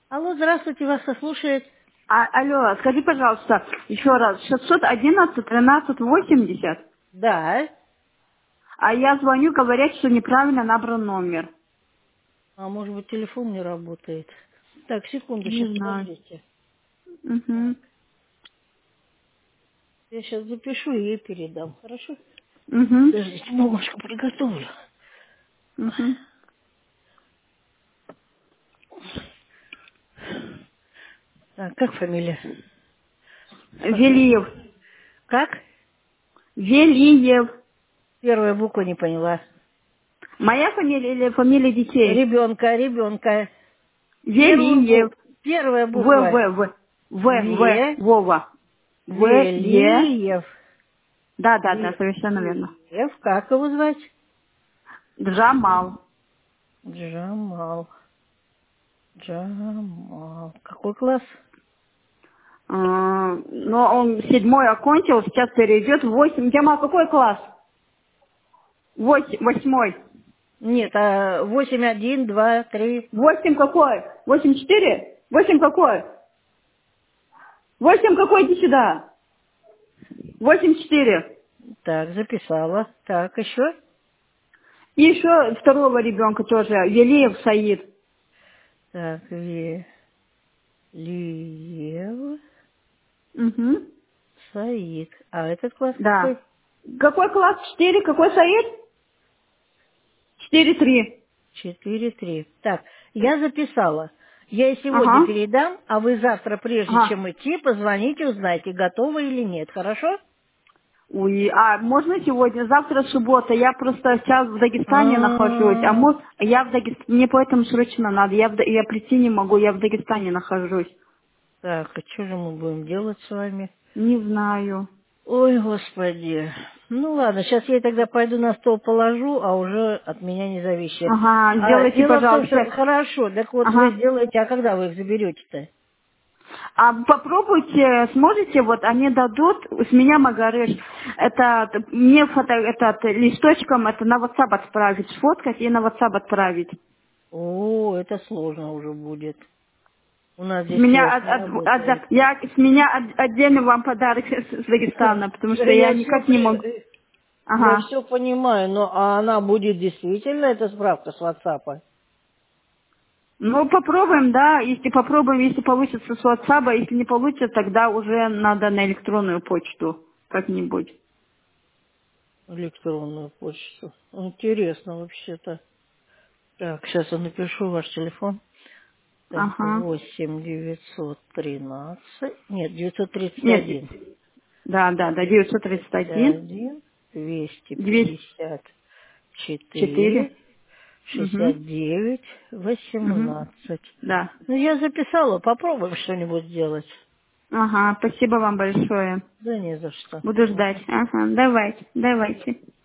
Алло, здравствуйте, вас слушает. Алло, скажи, пожалуйста, еще раз, 611-13-80. Да. А я звоню, говорят, что неправильно набран номер. А может быть, телефон не работает. Так, секунду, Не сейчас знаю. подождите. Угу. Я сейчас запишу и ей передам. Хорошо? Угу. Подождите, бумажку приготовлю. Угу. Так, как фамилия? Велиев. Как? Велиев. Первая буква не поняла. Моя фамилия или фамилия детей? Ребенка. Велиев. Первая В, буква. В, В. В. Ве. Вова. В, Е. Велиев. Да, да, да, совершенно верно. Велиев. Как его звать? Джамал. Джамал. Джамал. Какой класс? Но он 7-й окончил, сейчас перейдет в 8. Джамал, какой класс? 8-й. Нет, а 8, 1, 2, 3. 8 какой? 8-4? 8 какой? 8 какой? Иди сюда. 8-4. Так, записала. Так, еще. И еще второго ребенка тоже. Велиев Саид. Так, Велиев Угу. Саид. А этот класс какой? Да. Какой класс? 4? Какой Саид? 4-3. 4, 3. Так, я записала. Я ей сегодня Ага. передам, а вы завтра, прежде Ага. чем идти, позвоните, узнайте, готовы или нет. Хорошо? Ой, а можно сегодня? Завтра суббота. Я просто сейчас в Дагестане нахожусь. А А, я в Дагестане. Мне поэтому срочно надо. Я прийти не могу. Я в Дагестане нахожусь. Так, а что же мы будем делать с вами? Не знаю. Ой, господи. Ну ладно, сейчас я тогда пойду на стол положу, а уже от меня не зависит. Ага, А сделайте, дело в том, что пожалуйста. хорошо, так вот вы Ага. сделаете, а когда вы их заберете-то? А попробуйте, сможете, вот они дадут, с меня Магарыш, это мне этот листочком это на WhatsApp отправить, сфоткать и на WhatsApp отправить. О, это сложно уже будет. У нас С здесь меня, связь не работает. я, с меня отдельно вам подарок с Дагестана, потому Да что я я никак не могу. я Ага. все понимаю, но а она будет действительно, эта справка с WhatsApp? Ну, попробуем, да, если попробуем, если получится с WhatsApp, а если не получится, тогда уже надо на электронную почту как-нибудь. Электронную почту. Интересно вообще-то. Так, сейчас я напишу ваш телефон. Так, Ага. 8 913, нет, Нет, 931. да, да, да, 931, 31, 204. 254, Угу. 69, Угу. 18. Да. Ну, я записала, попробуем что-нибудь сделать. Ага, спасибо вам большое. Да не за что. Буду ждать. Мгм. Ага, давайте, давайте.